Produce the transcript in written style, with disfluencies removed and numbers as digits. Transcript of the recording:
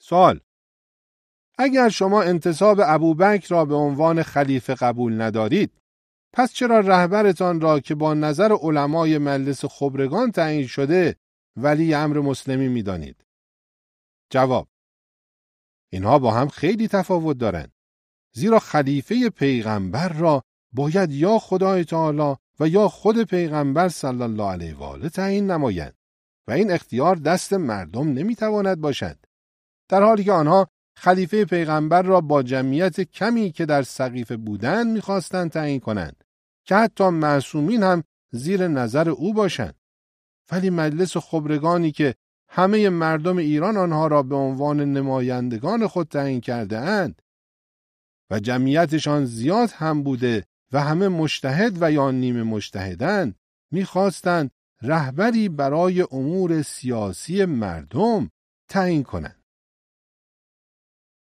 سوال: اگر شما انتصاب ابوبکر را به عنوان خلیفه قبول ندارید، پس چرا رهبرتان را که با نظر علمای مجلس خبرگان تعیین شده ولی امر مسلمین می‌دانید؟ جواب: اینها با هم خیلی تفاوت دارند. زیرا خلیفه پیغمبر را باید یا خدای تعالی و یا خود پیغمبر صلی الله علیه و آله تعیین نمایند و این اختیار دست مردم نمیتواند باشد، در حالی که آنها خلیفه پیغمبر را با جمعیت کمی که در سقیفه بودند میخواستند تعیین کنند که حتی معصومین هم زیر نظر او باشند. ولی مجلس خبرگانی که همه مردم ایران آنها را به عنوان نمایندگان خود تعیین کرده اند و جمعیتشان زیاد هم بوده و همه مجتهد و یا نیمه مجتهدند، میخواستند رهبری برای امور سیاسی مردم تعیین کنند.